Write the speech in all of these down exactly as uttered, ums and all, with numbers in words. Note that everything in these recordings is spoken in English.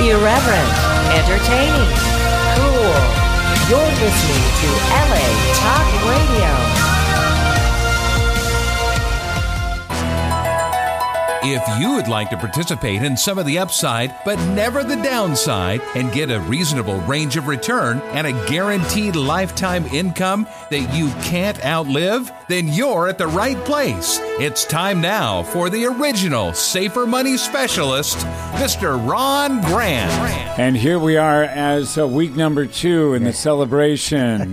Irreverent, entertaining, cool. You're listening to L A Talk Radio. If you would like to participate in some of the upside, but never the downside, and get a reasonable range of return and a guaranteed lifetime income that you can't outlive, then you're at the right place. It's time now for the original Safer Money Specialist, Mister Ron Grant. And here we are as uh, week number two in the celebration.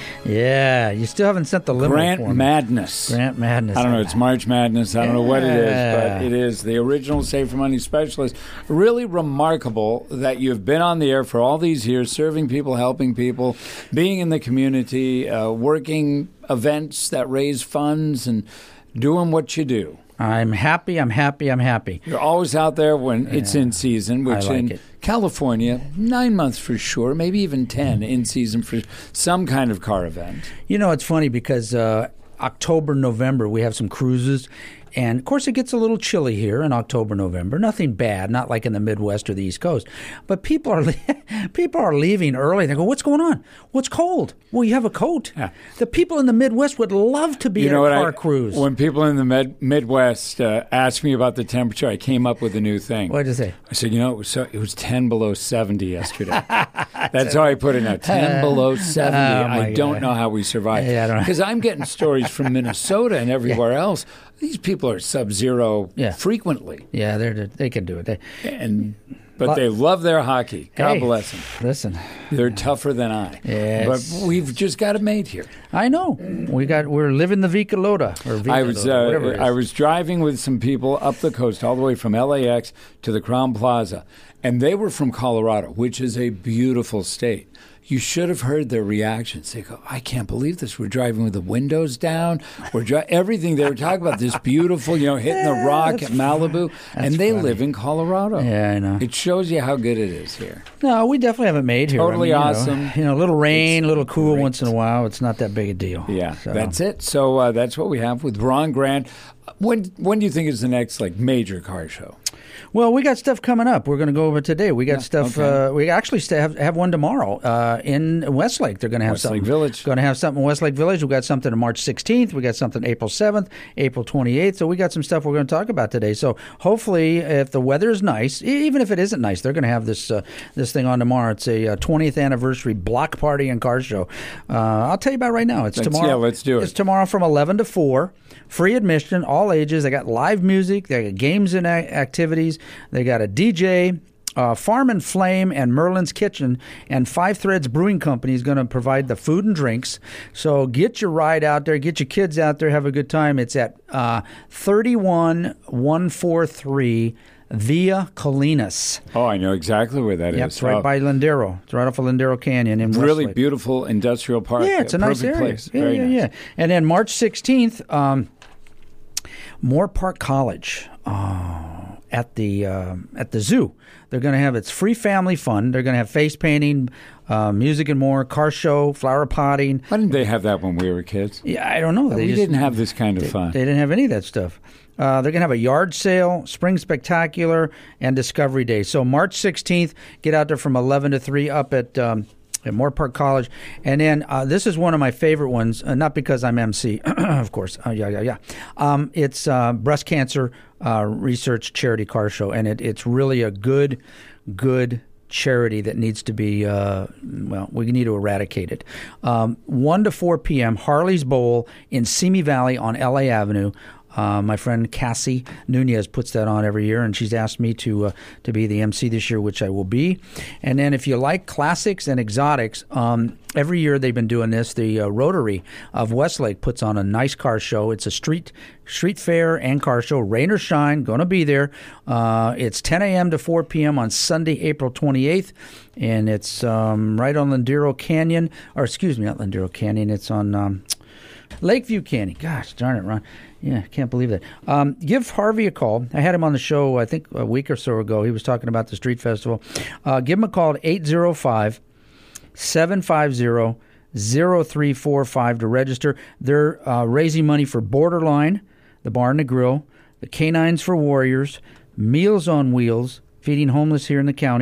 Yeah, you still haven't sent the limo Grant for me. Madness. Grant Madness. I don't know, it's March Madness. I don't know what it is, Yeah. but it is the original Safer Money Specialist. Really remarkable that you've been on the air for all these years, serving people, helping people, being in the community, uh, working events that raise funds, and doing what you do. I'm happy, I'm happy, I'm happy. You're always out there when it's in season, which I like in it. California, nine months for sure, maybe even ten in season for some kind of car event. You know, it's funny because uh, October, November, we have some cruises. And, of course, it gets a little chilly here in October, November. Nothing bad, not like in the Midwest or the East Coast. But people are le- people are leaving early. They go, what's going on? What's cold? Well, you have a coat. Yeah. The people in the Midwest would love to be You in know a what? car I, cruise. When people in the med- Midwest uh, asked me about the temperature, I came up with a new thing. What did you say? I said, you know, it was, so, it was ten below seventy yesterday. That's how I put it now, ten below seventy. Oh, my I don't God. know how we survived. Yeah, I don't know. Because I'm getting stories from Minnesota and everywhere else. These people are sub-zero Yeah. frequently. Yeah, they're, they can do it. They, and But But- they love their hockey. God Hey, bless them. Listen, They're tougher than I. Yes. But we've just got it made here. I know. We got, we're living the Vika Loda. Or Vika I was Loda, whatever it uh, is. I was driving with some people up the coast, all the way from L A X to the Crowne Plaza, and they were from Colorado, which is a beautiful state. You should have heard their reactions. They go, "I can't believe this. We're driving with the windows down. We're dri- everything." They were talking about this beautiful, you know, hitting the rock at Malibu, and they live in Colorado. Yeah, I know. It shows you how good it is here. No, we definitely have it made here. Totally I mean, you awesome. Know, you know, a little rain, a little cool great. once in a while. It's not that big a deal. Yeah, So- that's it. So uh, that's what we have with Ron Grant. When when do you think is the next like major car show? Well, we got stuff coming up. We're going to go over today. We got Yeah, stuff. okay. Uh, we actually st- have have one tomorrow uh, in Westlake. They're going to have Westlake something. Village. Going to have something in Westlake Village. We got something on March sixteenth. We got something April seventh, April twenty-eighth. So we got some stuff we're going to talk about today. So hopefully, if the weather is nice, e- even if it isn't nice, they're going to have this uh, this thing on tomorrow. It's a uh, twentieth anniversary block party and car show. Uh, I'll tell you about it right now. It's Let's- tomorrow. yeah, let's do it. It's tomorrow from eleven to four. Free admission, all ages. They got live music. They got games and a- activities. They got a D J. Uh, Farm and Flame and Merlin's Kitchen and Five Threads Brewing Company is going to provide the food and drinks. So get your ride out there. Get your kids out there. Have a good time. It's at uh, thirty-one one forty-three Via Colinas. Oh, I know exactly where that is. Yep, it's right Oh, by Lindero. It's right off of Lindero Canyon in really Westlake. beautiful industrial park. Yeah, it's a nice perfect area. place. Yeah, Very yeah, nice. yeah. And then March sixteenth, um, Moore Park College uh, at the uh, at the zoo. They're going to have it's free family fun. They're going to have face painting, uh, music and more, car show, flower potting. Why didn't they have that when we were kids? Yeah, I don't know. They we just, didn't have this kind of they, fun. They didn't have any of that stuff. Uh, they're going to have a yard sale, spring spectacular, and Discovery Day. So March sixteenth, get out there from eleven to three up at um, at Moore Park College. And then uh, this is one of my favorite ones, uh, not because I'm M C, of course. Uh, yeah, yeah, yeah. Um, it's uh, Breast Cancer uh, Research Charity Car Show, and it, it's really a good, good charity that needs to be, uh, well, we need to eradicate it. Um, one to four p.m., Harley's Bowl in Simi Valley on L A Avenue. Uh, my friend Cassie Nunez puts that on every year, and she's asked me to uh, to be the M C this year, which I will be. And then if you like classics and exotics, um, every year they've been doing this. The uh, Rotary of Westlake puts on a nice car show. It's a street street fair and car show, rain or shine, going to be there. Uh, it's ten a.m. to four p.m. on Sunday, April twenty-eighth, and it's um, right on Lindero Canyon, or excuse me, not Lindero Canyon, it's on um, Lakeview Canyon. Gosh darn it, Ron. Yeah, can't believe that. Um, give Harvey a call. I had him on the show, I think, a week or so ago. He was talking about the street festival. Uh, give him a call at eight zero five, seven five zero, zero three four five to register. They're uh, raising money for Borderline, the Bar and the Grill, the Canines for Warriors, Meals on Wheels, feeding homeless here in the county,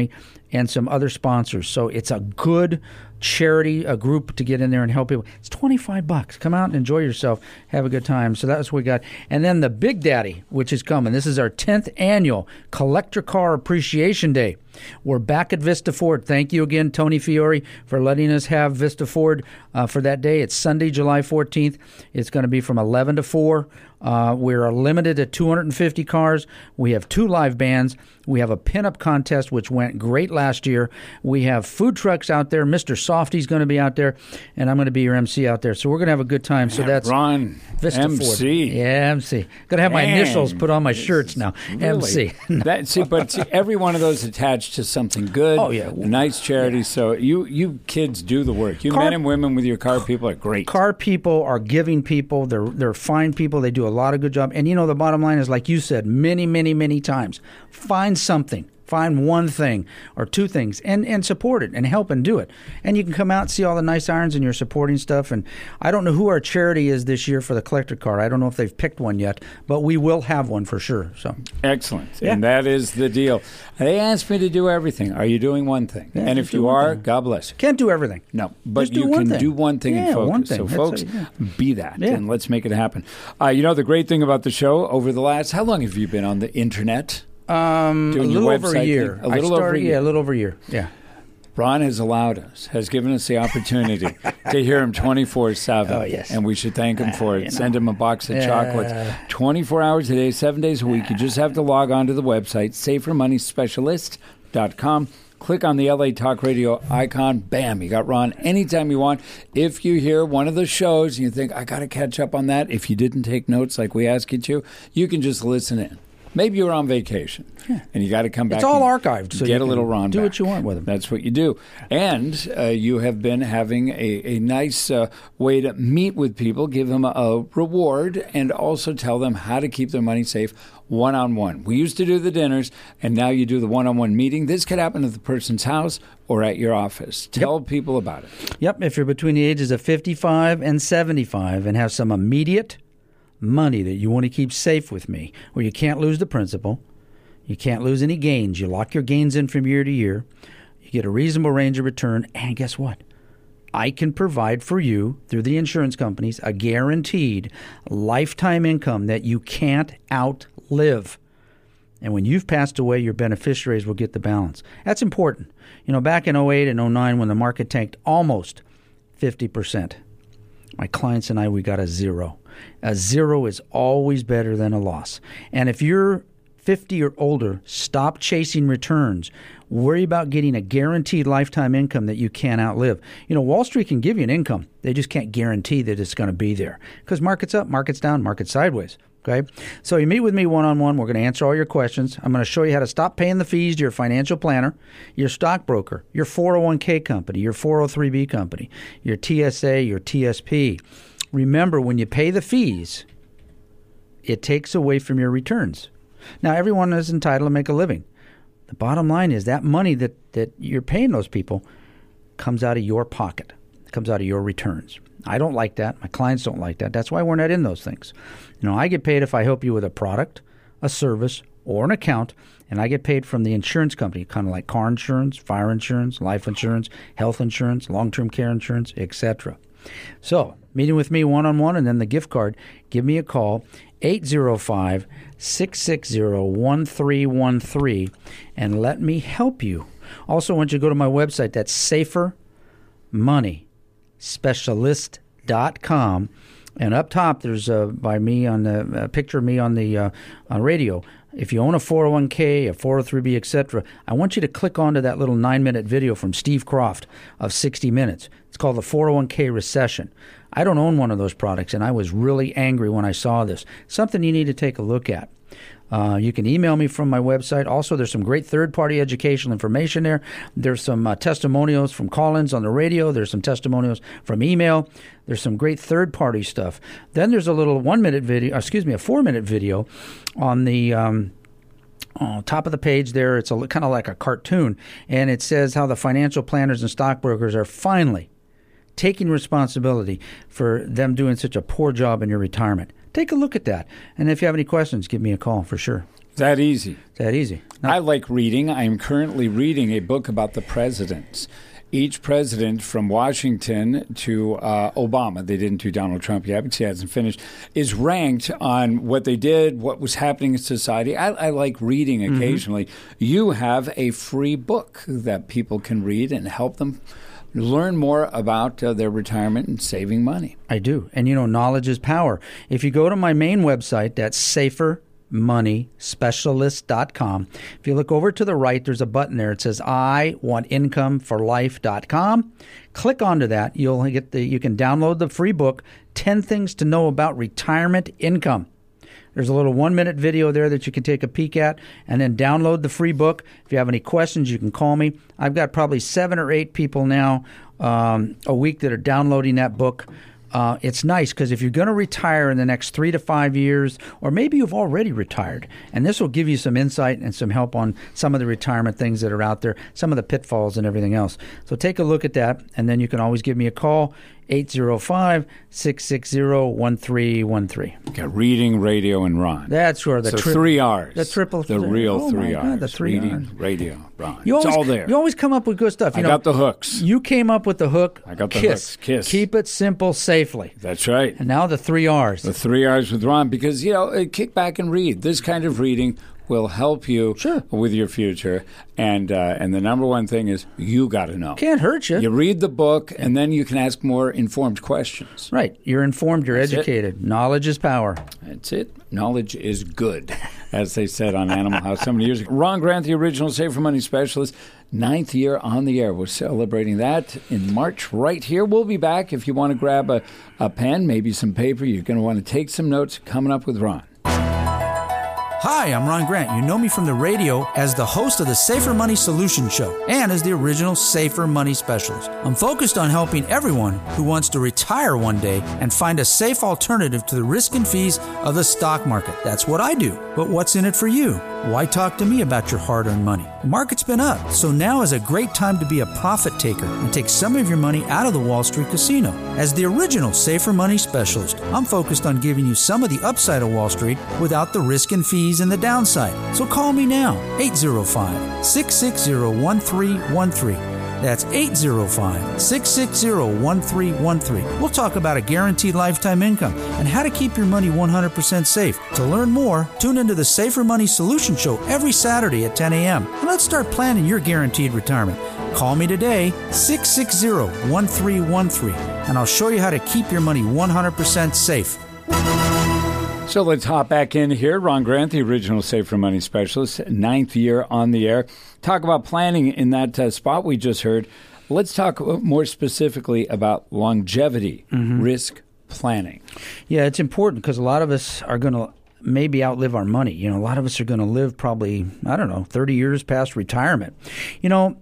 and some other sponsors. So it's a good charity, a group to get in there and help people. It's twenty-five bucks. Come out and enjoy yourself. Have a good time. So that's what we got. And then the Big Daddy, which is coming. This is our tenth annual Collector Car Appreciation Day. We're back at Vista Ford. Thank you again, Tony Fiore, for letting us have Vista Ford uh, for that day. It's Sunday, July fourteenth. It's going to be from eleven to four. Uh, we're limited to two hundred fifty cars. We have two live bands. We have a pinup contest, which went great last year. We have food trucks out there. Mister Softy's going to be out there, and I'm going to be your M C out there. So we're going to have a good time. So that's Ron, Vista M C. Ford. Yeah, M C. Going to have my Man, initials put on my shirts now. Really? M C. that, see, but see, every one of those attached to something good. Oh, yeah. A nice charity. Yeah. So you you kids do the work. You Car- men and women with your car people are great. Car people are giving people. They're they're fine people. They do a lot of good job. And you know, the bottom line is, like you said, many, many, many times, find something. Find one thing or two things and, and support it and help and do it. And you can come out and see all the nice irons and you're supporting stuff. And I don't know who our charity is this year for the collector car. I don't know if they've picked one yet, but we will have one for sure. So excellent. Yeah. And that is the deal. They asked me to do everything. Are you doing one thing? Yeah, and if you are, thing. God bless you. Can't do everything. No, but Just do you one can thing. do one thing yeah, and focus. One thing. So, That's folks, a, yeah. be that, yeah. and let's make it happen. Uh, you know, the great thing about the show over the last, how long have you been on the internet? Um, a Doing your little over a website year. thing? A little I started, over a year. Yeah, a little over a year. Yeah. Ron has allowed us, has given us the opportunity to hear him twenty-four seven. Oh, yes. And we should thank him for it. you know. Send him a box of Yeah. chocolates. twenty-four hours a day, seven days a week. You just have to log on to the website, safer money specialist dot com. Click on the L A Talk Radio icon. Bam, you got Ron anytime you want. If you hear one of the shows and you think, I got to catch up on that, if you didn't take notes like we asked you to, you can just listen in. Maybe you're on vacation, yeah. and you got to come back. It's all and archived, so get you a little can Ron do back. what you want with them. That's what you do. And uh, you have been having a, a nice uh, way to meet with people, give them a, a reward, and also tell them how to keep their money safe one-on-one. We used to do the dinners, and now you do the one-on-one meeting. This could happen at the person's house or at your office. Tell yep. people about it. Yep. If you're between the ages of fifty-five and seventy-five and have some immediate money that you want to keep safe with me, where you can't lose the principal, you can't lose any gains, you lock your gains in from year to year, you get a reasonable range of return, and guess what? I can provide for you, through the insurance companies, a guaranteed lifetime income that you can't outlive. And when you've passed away, your beneficiaries will get the balance. That's important. You know, back in oh eight and oh nine, when the market tanked almost fifty percent, my clients and I, we got a zero. A zero is always better than a loss. And if you're fifty or older, stop chasing returns. Worry about getting a guaranteed lifetime income that you can't outlive. You know, Wall Street can give you an income. They just can't guarantee that it's going to be there. Because market's up, market's down, market's sideways. Okay? So you meet with me one-on-one. We're going to answer all your questions. I'm going to show you how to stop paying the fees to your financial planner, your stockbroker, your four oh one k company, your four oh three b company, your T S A, your T S P. Remember, when you pay the fees, it takes away from your returns. Now, everyone is entitled to make a living. The bottom line is that money that, that you're paying those people comes out of your pocket. It comes out of your returns. I don't like that. My clients don't like that. That's why we're not in those things. You know, I get paid if I help you with a product, a service, or an account, and I get paid from the insurance company, kind of like car insurance, fire insurance, life insurance, health insurance, long-term care insurance, et cetera. So, meeting with me one-on-one and then the gift card, give me a call, eight oh five, six six zero, one three one three, and let me help you. Also, I want you to go to my website. That's safer money specialist dot com. And up top, there's uh, by me on the uh, picture of me on the uh, on radio. If you own a four oh one k, a four oh three b, et cetera, I want you to click onto that little nine-minute video from Steve Croft of sixty minutes. It's called the four oh one k Recession. I don't own one of those products, and I was really angry when I saw this. Something you need to take a look at. Uh, you can email me from my website. Also, there's some great third-party educational information there. There's some uh, testimonials from call-ins on the radio. There's some testimonials from email. There's some great third-party stuff. Then there's a little one-minute video, excuse me, a four-minute video on the um, uh, top of the page there. It's a, kind of like a cartoon, and it says how the financial planners and stockbrokers are finally taking responsibility for them doing such a poor job in your retirement. Take a look at that. And if you have any questions, give me a call for sure. That easy. That easy. I like reading. I am currently reading a book about the presidents. Each president from Washington to uh, Obama, they didn't do Donald Trump yet because he hasn't finished, is ranked on what they did, what was happening in society. I, I like reading occasionally. Mm-hmm. You have a free book that people can read and help them learn more about uh, their retirement and saving money. I do. And, you know, knowledge is power. If you go to my main website, that's safer money specialist dot com. If you look over to the right, there's a button there. It says I want income for life dot com. Click onto that. You'll get the you can download the free book, ten Things to Know About Retirement Income. There's a little one-minute video there that you can take a peek at and then download the free book. If you have any questions, you can call me. I've got probably seven or eight people now um, a week that are downloading that book. Uh, it's nice because if you're going to retire in the next three to five years, or maybe you've already retired, and this will give you some insight and some help on some of the retirement things that are out there, some of the pitfalls and everything else. So take a look at that, and then you can always give me a call, eight oh five, six six zero, one three one three. Got reading, radio, and Ron. That's where the so tri- three R's. The triple. The real oh three my God, R's. the three reading, R's. radio, Ron. You always, it's all there. You always come up with good stuff. You I know, got the hooks. You came up with the hook. I got the Kiss. hooks. Kiss. Keep it simple safely. That's right. And now the three R's. The three R's with Ron, because, you know, kick back and read. This kind of reading will help you sure. with your future. And uh, and the number one thing is you got to know. Can't hurt you. You read the book, and then you can ask more informed questions. Right. You're informed. You're That's educated. It. Knowledge is power. That's it. Knowledge is good, as they said on Animal House so many years ago. Ron Grant, the original Save for Money specialist, ninth year on the air. We're celebrating that in March right here. We'll be back. If you want to grab a, a pen, maybe some paper, you're going to want to take some notes. Coming up with Ron. Hi, I'm Ron Grant. You know me from the radio as the host of the Safer Money Solution Show and as the original Safer Money Specialist. I'm focused on helping everyone who wants to retire one day and find a safe alternative to the risk and fees of the stock market. That's what I do. But what's in it for you? Why talk to me about your hard-earned money? The market's been up, so now is a great time to be a profit taker and take some of your money out of the Wall Street casino. As the original Safer Money Specialist, I'm focused on giving you some of the upside of Wall Street without the risk and fees and the downside. So call me now, eight oh five, six six zero, one three one three. That's eight oh five, six six zero, one three one three. We'll talk about a guaranteed lifetime income and how to keep your money one hundred percent safe. To learn more, tune into the Safer Money Solution Show every Saturday at ten a.m. And let's start planning your guaranteed retirement. Call me today, six six zero, one three one three, and I'll show you how to keep your money one hundred percent safe. So let's hop back in here. Ron Grant, the original Save for Money specialist, ninth year on the air. Talk about planning in that uh, spot we just heard. Let's talk more specifically about longevity mm-hmm. risk planning. Yeah, it's important because a lot of us are going to maybe outlive our money. You know, a lot of us are going to live probably, I don't know, thirty years past retirement. You know,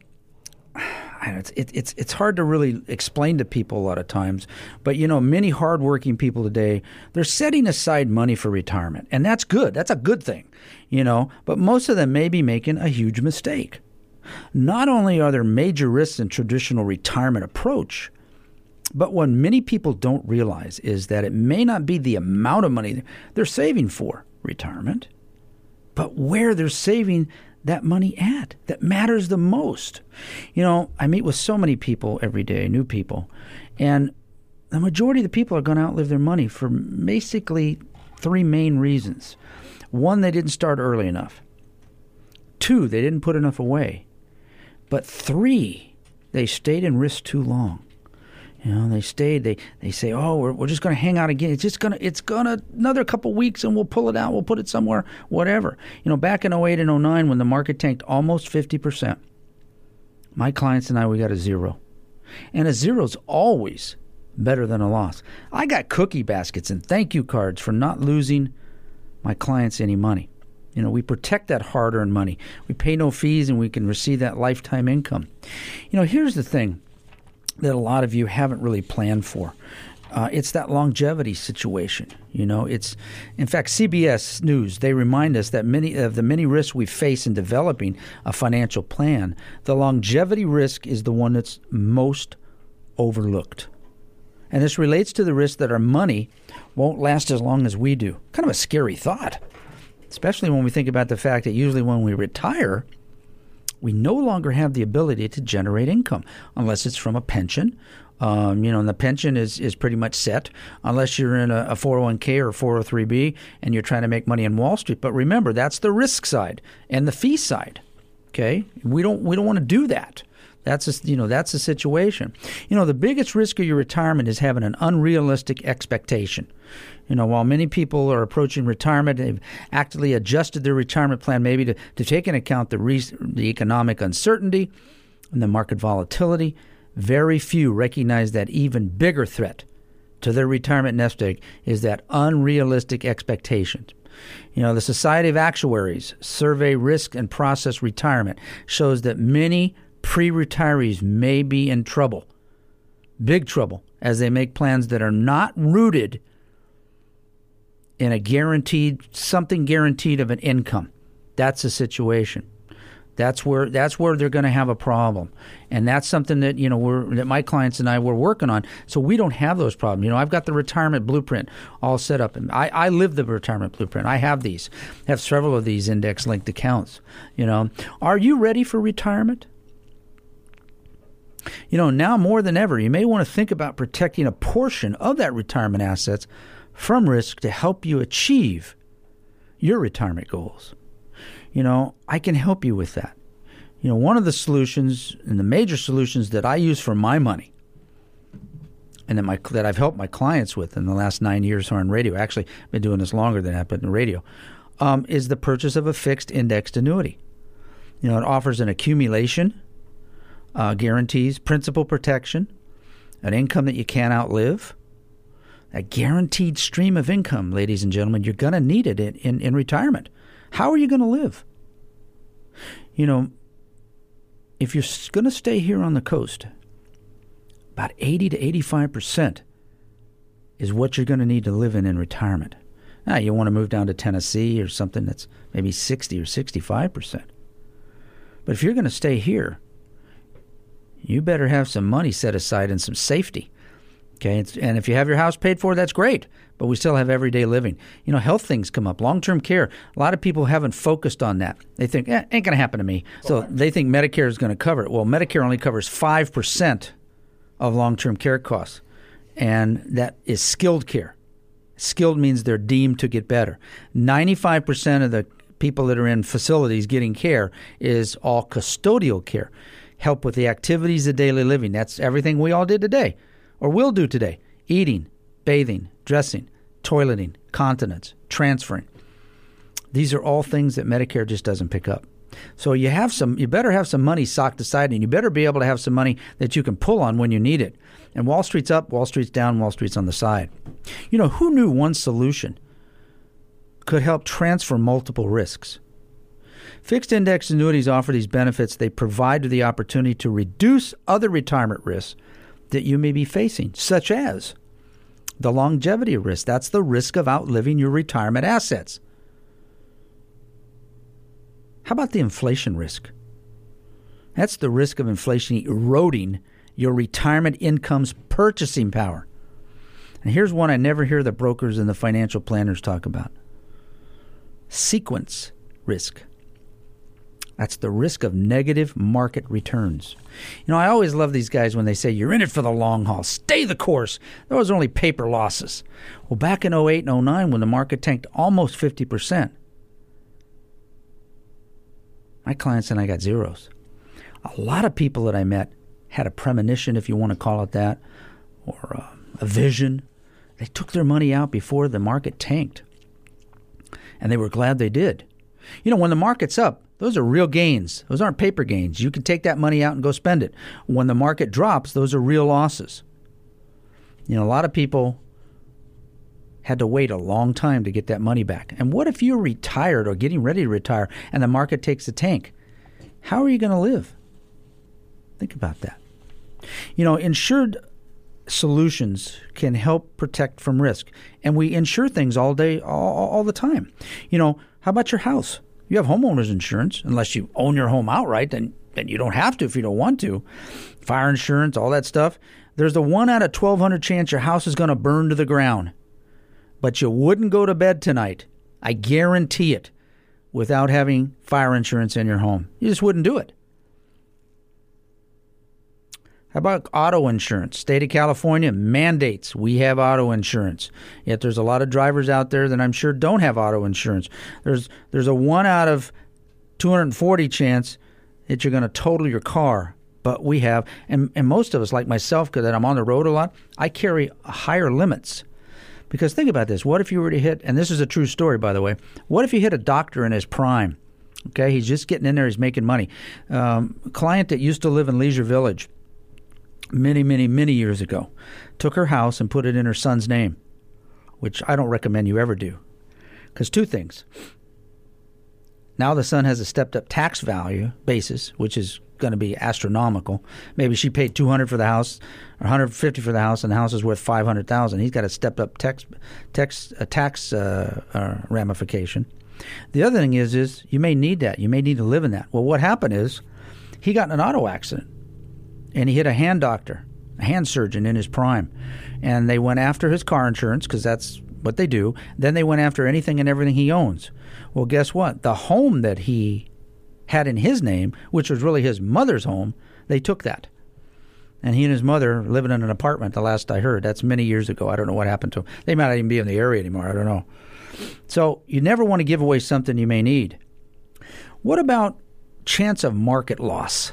It's, it, it's it's hard to really explain to people a lot of times, but you know, many hardworking people today, they're setting aside money for retirement, and that's good. That's a good thing, you know. But most of them may be making a huge mistake. Not only are there major risks in traditional retirement approach, but what many people don't realize is that it may not be the amount of money they're saving for retirement, but where they're saving that money at that matters the most. You know, I meet with so many people every day, new people, and the majority of the people are going to outlive their money for basically three main reasons. One, they didn't start early enough. Two, they didn't put enough away. But three, they stayed in risk too long. You know, they stayed. They they say, "Oh, we're we're just going to hang out again. It's just gonna it's gonna another couple weeks, and we'll pull it out. We'll put it somewhere, whatever." You know, back in oh eight and oh nine, when the market tanked almost fifty percent, my clients and I, we got a zero, and a zero's always better than a loss. I got cookie baskets and thank you cards for not losing my clients any money. You know, we protect that hard-earned money. We pay no fees, and we can receive that lifetime income. You know, here's the thing that a lot of you haven't really planned for. Uh, it's that longevity situation. You know, it's, in fact, C B S News, they remind us that many of the many risks we face in developing a financial plan, the longevity risk is the one that's most overlooked. And this relates to the risk that our money won't last as long as we do. Kind of a scary thought. especially when we think about the fact that usually when we retire, we no longer have the ability to generate income unless it's from a pension. Um, you know, and the pension is, is pretty much set unless you're in a, a four oh one k or four oh three b and you're trying to make money on Wall Street. But remember, that's the risk side and the fee side. Okay, we don't we don't want to do that. That's a, you know that's the situation. You know, the biggest risk of your retirement is having an unrealistic expectation. You know, while many people are approaching retirement, they've actively adjusted their retirement plan maybe to, to take into account the re- the economic uncertainty and the market volatility. Very few recognize that even bigger threat to their retirement nest egg is that unrealistic expectations. You know, the Society of Actuaries survey risk and process retirement shows that many pre-retirees may be in trouble, big trouble, as they make plans that are not rooted in a guaranteed, something guaranteed of an income. That's the situation. That's where that's where they're going to have a problem, and that's something that you know we're that my clients and I were working on. So we don't have those problems. You know, I've got the retirement blueprint all set up, and I, I live the retirement blueprint. I have these, I have several of these index-linked accounts. You know, are you ready for retirement? You know, now more than ever, you may want to think about protecting a portion of that retirement assets from risk to help you achieve your retirement goals. You know, I can help you with that. You know, one of the solutions and the major solutions that I use for my money and that my that I've helped my clients with in the last nine years on radio, actually I've been doing this longer than that, but in radio, um, is the purchase of a fixed indexed annuity. You know, it offers an accumulation, uh, guarantees principal protection, an income that you can't outlive, a guaranteed stream of income, ladies and gentlemen. You're going to need it in, in, in retirement. How are you going to live? You know, if you're going to stay here on the coast, about eighty to eighty-five percent is what you're going to need to live in in retirement. Now, you want to move down to Tennessee or something that's maybe sixty or sixty-five percent. But if you're going to stay here, you better have some money set aside and some safety. Okay, and if you have your house paid for, that's great. But we still have everyday living. You know, health things come up, long-term care. A lot of people haven't focused on that. They think, eh, ain't going to happen to me. So they think Medicare is going to cover it. Well, Medicare only covers five percent of long-term care costs, and that is skilled care. Skilled means they're deemed to get better. ninety-five percent of the people that are in facilities getting care is all custodial care, help with the activities of daily living. That's everything we all did today. Or will do today: eating, bathing, dressing, toileting, continence, transferring. These are all things that Medicare just doesn't pick up. So you have some. You better have some money socked aside, and you better be able to have some money that you can pull on when you need it. And Wall Street's up, Wall Street's down, Wall Street's on the side. You know, who knew one solution could help transfer multiple risks? Fixed index annuities offer these benefits. They provide the opportunity to reduce other retirement risks that you may be facing, such as the longevity risk. That's the risk of outliving your retirement assets. How about the inflation risk? That's the risk of inflation eroding your retirement income's purchasing power. And here's one I never hear the brokers and the financial planners talk about: sequence risk. That's the risk of negative market returns. You know, I always love these guys when they say, you're in it for the long haul. Stay the course. Those are only paper losses. Well, back in oh eight and oh nine, when the market tanked almost fifty percent, my clients and I got zeros. A lot of people that I met had a premonition, if you want to call it that, or a, a vision. They took their money out before the market tanked, and they were glad they did. You know, when the market's up, those are real gains. Those aren't paper gains. You can take that money out and go spend it. When the market drops, those are real losses. You know, a lot of people had to wait a long time to get that money back. And what if you're retired or getting ready to retire and the market takes a tank? How are you going to live? Think about that. You know, insured solutions can help protect from risk. And we insure things all day, all, all the time. You know, how about your house? You have homeowner's insurance. Unless you own your home outright, then, then you don't have to if you don't want to. Fire insurance, all that stuff. There's a one out of twelve hundred chance your house is going to burn to the ground. But you wouldn't go to bed tonight. I guarantee it. without having fire insurance in your home. You just wouldn't do it. How about auto insurance? State of California mandates we have auto insurance. Yet there's a lot of drivers out there that I'm sure don't have auto insurance. There's there's a one out of two hundred forty chance that you're going to total your car. But we have, and, and most of us, like myself, because I'm on the road a lot, I carry higher limits. Because think about this. What if you were to hit, and this is a true story, by the way, what if you hit a doctor in his prime? Okay, he's just getting in there. He's making money. Um, a client that used to live in Leisure Village many, many, many years ago took her house and put it in her son's name, which I don't recommend you ever do. Because two things. Now the son has a stepped-up tax value basis, which is going to be astronomical. Maybe she paid two hundred dollars for the house or one hundred fifty dollars for the house, and the house is worth five hundred thousand dollars. He's got a stepped-up tax, tax, a tax uh, uh, ramification. The other thing is, is you may need that. You may need to live in that. Well, what happened is he got in an auto accident, and he hit a hand doctor, a hand surgeon in his prime, and they went after his car insurance because that's what they do. Then they went after anything and everything he owns. Well, guess what? The home that he had in his name, which was really his mother's home, they took that. And he and his mother living in an apartment, the last I heard. That's many years ago. I don't know what happened to him. They might not even be in the area anymore. I don't know. So you never want to give away something you may need. What about chance of market loss?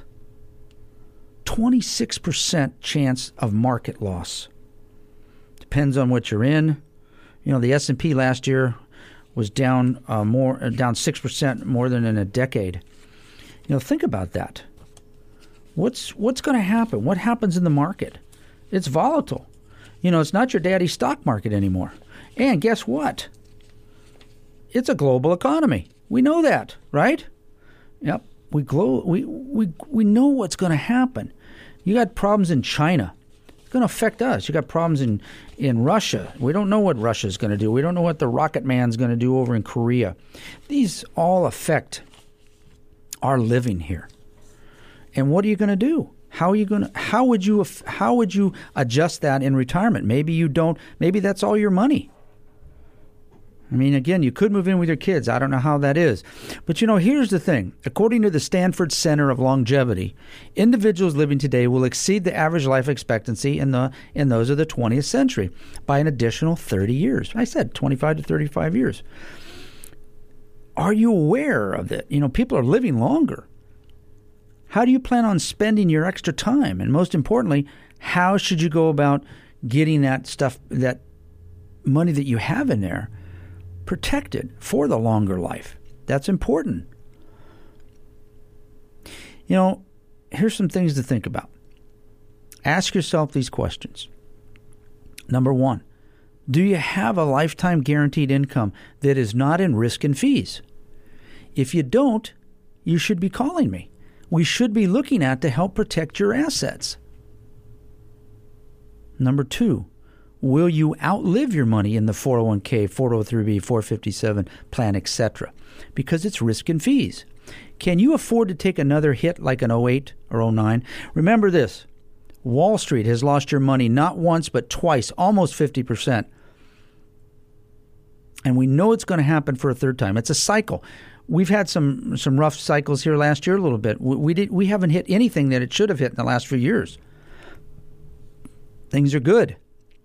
twenty-six percent chance of market loss. Depends on what you're in. You know, the S and P last year was down uh, more, uh, down six percent more than in a decade. You know, think about that. What's what's going to happen? What happens in the market? It's volatile. You know, it's not your daddy's stock market anymore. And guess what? It's a global economy. We know that, right? Yep. We glo- we we we know what's going to happen. You got problems in China. It's going to affect us. You got problems in, in Russia. We don't know what Russia's going to do. We don't know what the Rocket Man's going to do over in Korea. These all affect our living here. And what are you going to do? How are you going to? How would you? How would you adjust that in retirement? Maybe you don't. Maybe that's all your money. I mean, again, you could move in with your kids. I don't know how that is. But, you know, here's the thing. According to the Stanford Center of Longevity, individuals living today will exceed the average life expectancy in the in those of the twentieth century by an additional thirty years. I said twenty-five to thirty-five years. Are you aware of that? You know, people are living longer. How do you plan on spending your extra time? And most importantly, how should you go about getting that stuff, that money that you have in there, protected for the longer life? That's important. You know, here's some things to think about. Ask yourself these questions. Number one, do you have a lifetime guaranteed income that is not in risk and fees? If you don't, you should be calling me. We should be looking at to help protect your assets. Number two, will you outlive your money in the four oh one k, four oh three b, four fifty-seven plan, et cetera? Because it's risk and fees. Can you afford to take another hit like an oh eight or oh nine? Remember this. Wall Street has lost your money not once but twice, almost fifty percent. And we know it's going to happen for a third time. It's a cycle. We've had some some rough cycles here last year a little bit. We, we, did, we haven't hit anything that it should have hit in the last few years. Things are good.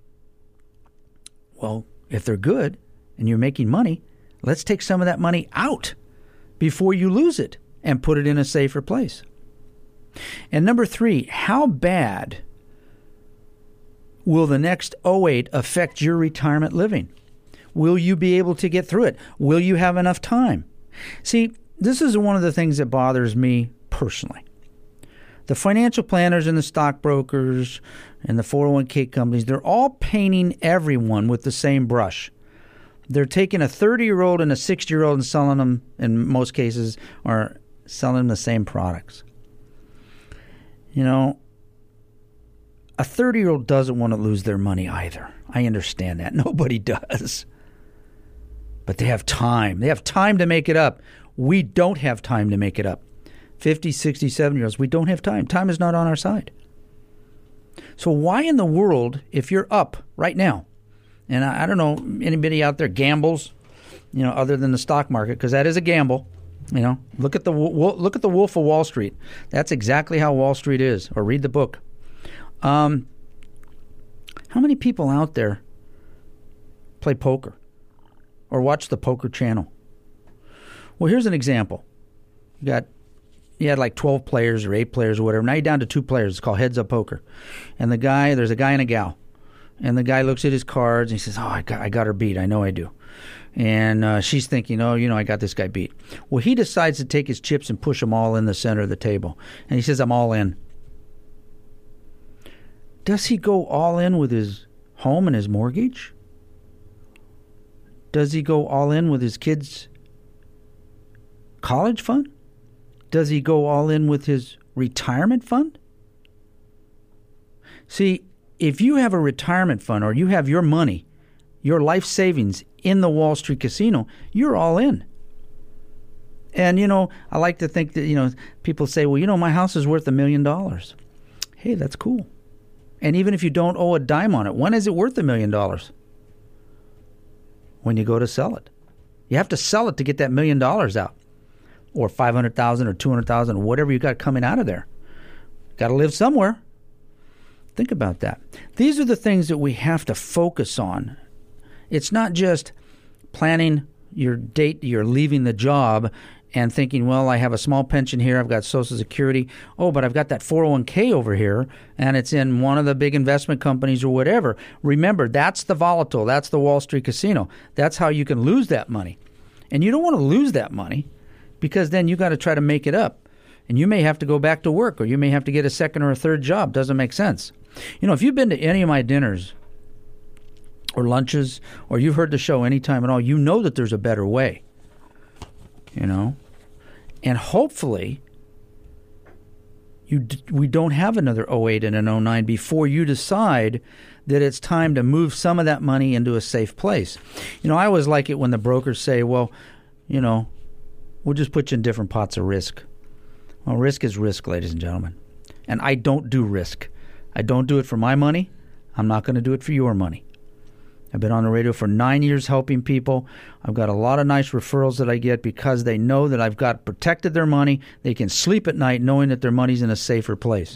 Well, if they're good and you're making money, let's take some of that money out before you lose it and put it in a safer place. And number three, how bad will the next oh eight affect your retirement living? Will you be able to get through it? Will you have enough time? See, this is one of the things that bothers me personally. The financial planners and the stockbrokers and the four oh one k companies, they're all painting everyone with the same brush. They're taking a thirty-year-old and a sixty-year-old and selling them, in most cases, or selling them the same products. You know, a thirty-year-old doesn't want to lose their money either. I understand that. Nobody does. But they have time. They have time to make it up. We don't have time to make it up. fifty, sixty, seventy-year-olds, we don't have time. Time is not on our side. So why in the world, if you're up right now, and I, I don't know, anybody out there gambles, you know, other than the stock market, because that is a gamble. You know, look at the look at the Wolf of Wall Street. That's exactly how Wall Street is. Or read the book. Um, how many people out there play poker or watch the poker channel? Well, here's an example. You got you had like twelve players or eight players or whatever. Now you're down to two players. It's called heads up poker. And the guy, there's a guy and a gal. And the guy looks at his cards and he says, oh, I got, I got her beat. I know I do. And uh, she's thinking, oh, you know, I got this guy beat. Well, he decides to take his chips and push them all in the center of the table. And he says, I'm all in. Does he go all in with his home and his mortgage? Does he go all in with his kids' college fund? Does he go all in with his retirement fund? See, if you have a retirement fund or you have your money, your life savings in the Wall Street casino, you're all in. And, you know, I like to think that, you know, people say, well, you know, my house is worth a million dollars. Hey, that's cool. And even if you don't owe a dime on it, when is it worth a million dollars? When you go to sell it. You have to sell it to get that million dollars out. Or five hundred thousand dollars or two hundred thousand dollars, or whatever you got coming out of there. Got to live somewhere. Think about that. These are the things that we have to focus on. It's not just planning your date you're leaving the job and thinking, well, I have a small pension here, I've got Social Security. Oh, but I've got that four oh one k over here, and it's in one of the big investment companies or whatever. Remember, that's the volatile. That's the Wall Street casino. That's how you can lose that money. And you don't want to lose that money because then you got to try to make it up. And you may have to go back to work, or you may have to get a second or a third job. Doesn't make sense. You know, if you've been to any of my dinners or lunches, or you've heard the show anytime at all, you know that there's a better way. You know? And hopefully you d- we don't have another oh eight and an oh nine before you decide that it's time to move some of that money into a safe place. You know, I always like it when the brokers say, well, you know, we'll just put you in different pots of risk. Well, risk is risk, ladies and gentlemen. And I don't do risk. I don't do it for my money. I'm not going to do it for your money. I've been on the radio for nine years helping people. I've got a lot of nice referrals that I get because they know that I've got protected their money. They can sleep at night knowing that their money's in a safer place.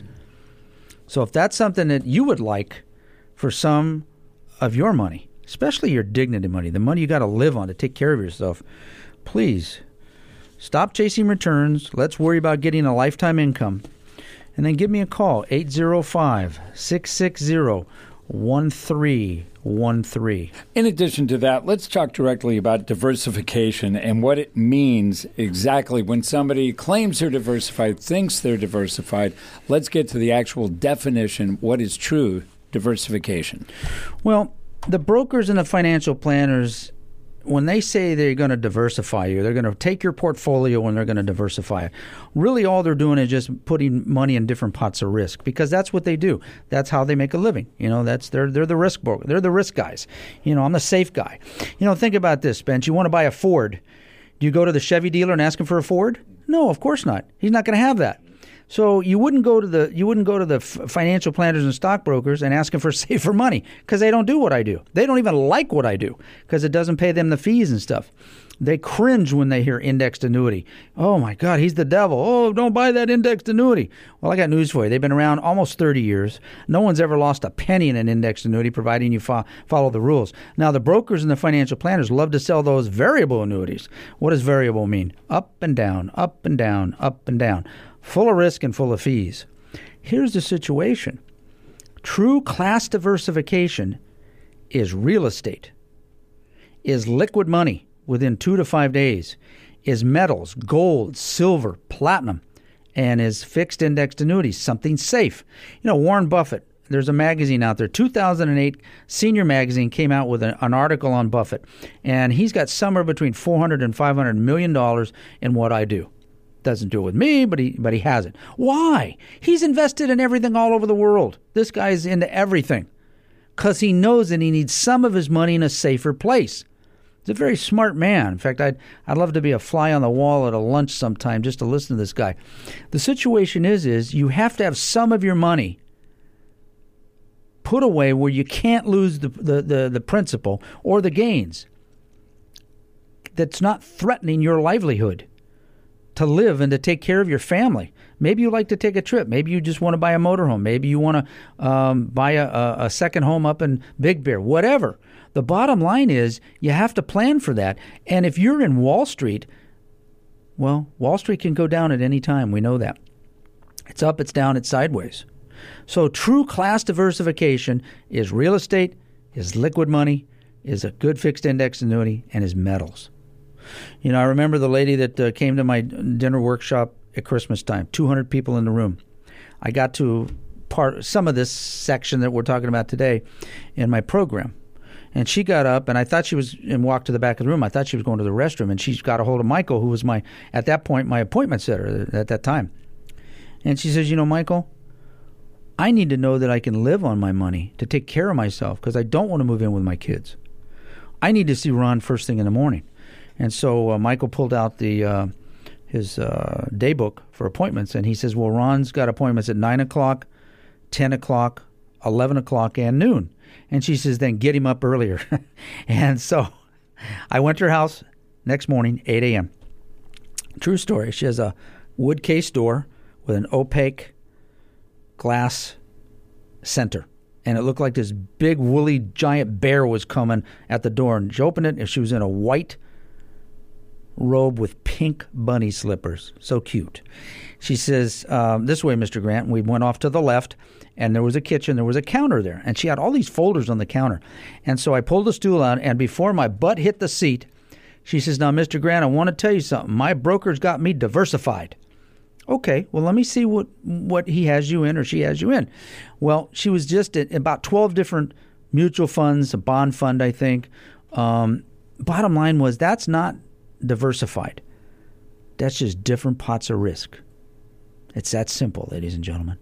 So if that's something that you would like for some of your money, especially your dignity money, the money you got to live on to take care of yourself, please stop chasing returns. Let's worry about getting a lifetime income. And then give me a call, eight oh five, six six zero, one three one three. In addition to that, let's talk directly about diversification and what it means exactly when somebody claims they're diversified, thinks they're diversified. Let's get to the actual definition. What is true diversification? Well, the brokers and the financial planners, when they say they're going to diversify you, they're going to take your portfolio and they're going to diversify it. Really, all they're doing is just putting money in different pots of risk because that's what they do. That's how they make a living. You know, that's they're they're the risk broker. They're the risk guys. You know, I'm the safe guy. You know, think about this, Spence. You want to buy a Ford. Do you go to the Chevy dealer and ask him for a Ford? No, of course not. He's not going to have that. So you wouldn't go to the you wouldn't go to the f- financial planners and stockbrokers and ask them for safer money because they don't do what I do. They don't even like what I do because it doesn't pay them the fees and stuff. They cringe when they hear indexed annuity. Oh my God, he's the devil. Oh, don't buy that indexed annuity. Well, I got news for you. They've been around almost thirty years. No one's ever lost a penny in an indexed annuity, providing you fo- follow the rules. Now, the brokers and the financial planners love to sell those variable annuities. What does variable mean? Up and down, up and down, up and down. Full of risk and full of fees. Here's the situation. True class diversification is real estate, is liquid money within two to five days, is metals, gold, silver, platinum, and is fixed indexed annuities, something safe. You know, Warren Buffett, there's a magazine out there, two thousand eight Senior Magazine came out with an, an article on Buffett, and he's got somewhere between four hundred and five hundred million dollars in what I do. Doesn't do it with me, but he but he has it. Why? He's invested in everything all over the world. This guy's into everything because he knows that he needs some of his money in a safer place. He's a very smart man. In fact, I'd I'd love to be a fly on the wall at a lunch sometime just to listen to this guy. The situation is, is you have to have some of your money put away where you can't lose the the, the, the principal or the gains. that's not threatening your livelihood to live and to take care of your family. Maybe you like to take a trip. Maybe you just want to buy a motorhome. Maybe you want to um, buy a, a, a second home up in Big Bear, whatever. The bottom line is you have to plan for that. And if you're in Wall Street, well, Wall Street can go down at any time. We know that. It's up, it's down, it's sideways. So true class diversification is real estate, is liquid money, is a good fixed index annuity, and is metals. You know, I remember the lady that uh, came to my dinner workshop at Christmas time, two hundred people in the room. I got to part some of this section that we're talking about today in my program. And she got up, and I thought she was, and walked to the back of the room. I thought she was going to the restroom, and she got a hold of Michael, who was my, at that point, my appointment setter at that time. And she says, you know, Michael, I need to know that I can live on my money to take care of myself because I don't want to move in with my kids. I need to see Ron first thing in the morning. And so uh, Michael pulled out the uh, his uh, day book for appointments, and he says, well, Ron's got appointments at nine o'clock, ten o'clock, eleven o'clock, and noon. And she says, then get him up earlier. And so I went to her house next morning, eight a.m. True story. She has a wood case door with an opaque glass center. And it looked like this big, woolly, giant bear was coming at the door. And she opened it, and she was in a white robe with pink bunny slippers. So cute. She says, um, this way, Mister Grant. And we went off to the left, and there was a kitchen. There was a counter there. And she had all these folders on the counter. And so I pulled the stool out, and before my butt hit the seat, she says, now, Mister Grant, I want to tell you something. My broker's got me diversified. Okay, well, let me see what, what he has you in or she has you in. Well, she was just in about twelve different mutual funds, a bond fund, I think. Um, bottom line was that's not diversified. That's just different pots of risk. It's that simple, ladies and gentlemen.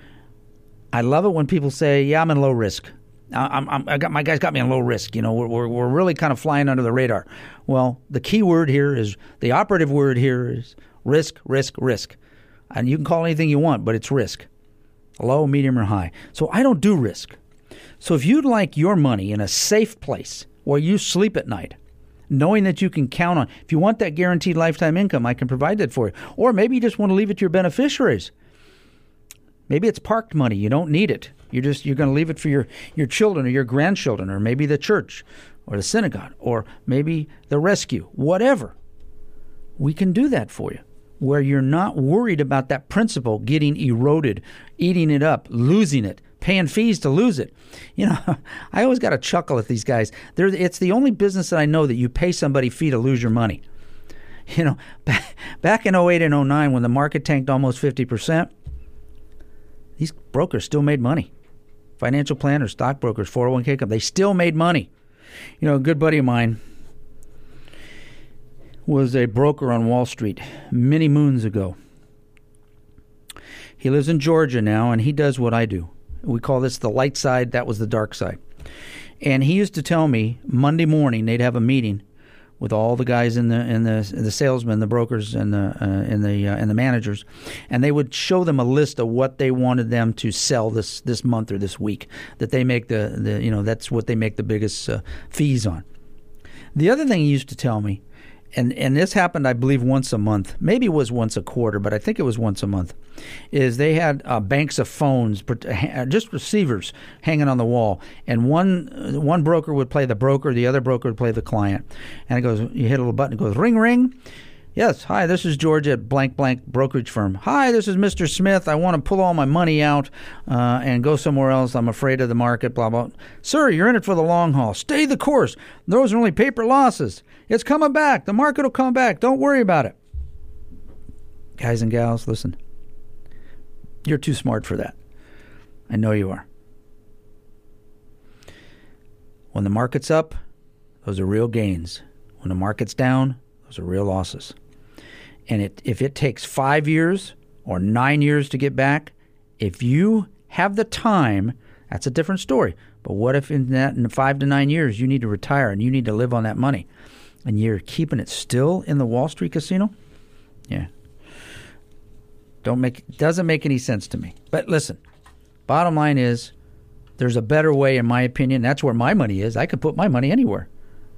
I love it when people say, yeah, I'm in low risk. I'm, I'm, I got my guys got me on low risk. You know, we're, we're we're really kind of flying under the radar. Well, the key word here is, the operative word here is risk, risk, risk. And you can call it anything you want, but it's risk. Low, medium, or high. So I don't do risk. So if you'd like your money in a safe place where you sleep at night, knowing that you can count on, if you want that guaranteed lifetime income, I can provide that for you. Or maybe you just want to leave it to your beneficiaries. Maybe it's parked money. You don't need it. You're just you're going to leave it for your, your children or your grandchildren, or maybe the church or the synagogue, or maybe the rescue, whatever. We can do that for you, where you're not worried about that principal getting eroded, eating it up, losing it, paying fees to lose it. You know, I always got to chuckle at these guys. They're, it's the only business that I know that you pay somebody fee to lose your money. You know, back, back in oh eight and oh nine when the market tanked almost fifty percent, these brokers still made money. Financial planners, stockbrokers, four oh one k companies, they still made money. You know, a good buddy of mine was a broker on Wall Street many moons ago. He lives in Georgia now, and he does what I do. We call this the light side. That was the dark side. And he used to tell me Monday morning they'd have a meeting with all the guys in the in the the salesmen, the brokers, and the uh, and the uh, and the managers, and they would show them a list of what they wanted them to sell this this month or this week. That they make the, the you know that's what they make the biggest uh, fees on. The other thing he used to tell me, and and this happened, I believe, once a month. Maybe it was once a quarter, but I think it was once a month, is they had uh, banks of phones, just receivers hanging on the wall. And one one broker would play the broker, the other broker would play the client. And it goes, you hit a little button, it goes, ring, ring. Yes, hi, this is George at blank, blank brokerage firm. Hi, this is Mister Smith. I want to pull all my money out uh, and go somewhere else. I'm afraid of the market, blah, blah. Sir, you're in it for the long haul. Stay the course. Those are only paper losses. It's coming back. The market will come back. Don't worry about it. Guys and gals, listen. You're too smart for that. I know you are. When the market's up, those are real gains. When the market's down, those are real losses. And it, if it takes five years or nine years to get back, if you have the time, that's a different story. But what if in that in five to nine years you need to retire and you need to live on that money, and you're keeping it still in the Wall Street casino? Yeah. Don't make doesn't make any sense to me. But listen, bottom line is, there's a better way, in my opinion. That's where my money is. I could put my money anywhere.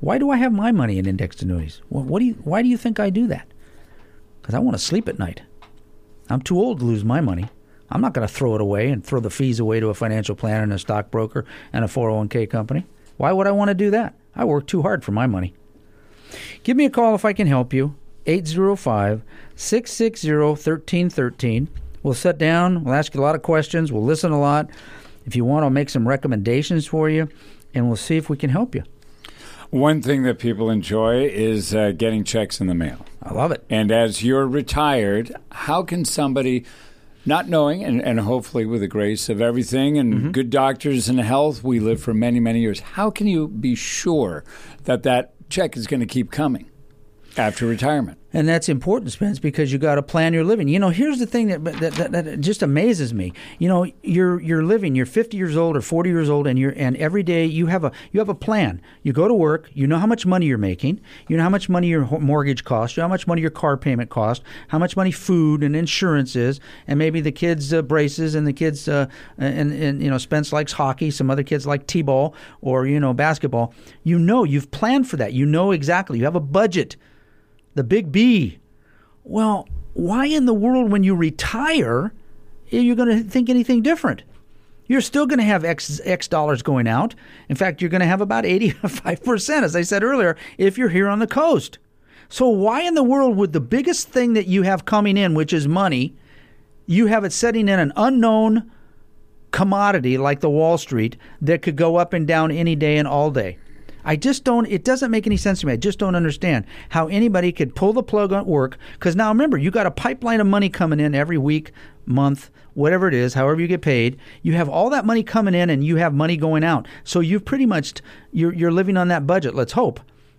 Why do I have my money in indexed annuities? Well, what do you, why do you think I do that? Because I want to sleep at night. I'm too old to lose my money. I'm not going to throw it away and throw the fees away to a financial planner and a stockbroker and a four oh one k company. Why would I want to do that? I work too hard for my money. Give me a call if I can help you. eight oh five, six six zero, one three one three. We'll sit down. We'll ask you a lot of questions. We'll listen a lot. If you want, I'll make some recommendations for you, and we'll see if we can help you. One thing that people enjoy is uh, getting checks in the mail. I love it. And as you're retired, how can somebody, not knowing, and, and hopefully with the grace of everything and mm-hmm. good doctors and health, we live for many, many years, how can you be sure that that check is going to keep coming after retirement? And that's important, Spence, because you got to plan your living. You know, here's the thing that, that that that just amazes me. You know, you're you're living. You're fifty years old or forty years old, and you're and every day you have a you have a plan. You go to work. You know how much money you're making. You know how much money your mortgage costs. You know how much money your car payment costs. How much money food and insurance is, and maybe the kids' uh, braces and the kids uh, and and you know Spence likes hockey. Some other kids like t-ball or you know basketball. You know you've planned for that. You know exactly. You have a budget. The big B. Well, why in the world when you retire are you going to think anything different? You're still going to have X, X dollars going out. In fact, you're going to have about eighty-five percent, as I said earlier, if you're here on the coast. So why in the world would the biggest thing that you have coming in, which is money, you have it setting in an unknown commodity like the Wall Street that could go up and down any day and all day? I just don't, it doesn't make any sense to me. I just don't understand how anybody could pull the plug on work. Because now remember, you got a pipeline of money coming in every week, month, whatever it is, however you get paid. You have all that money coming in and you have money going out. So you've pretty much, you're, you're living on that budget, let's hope.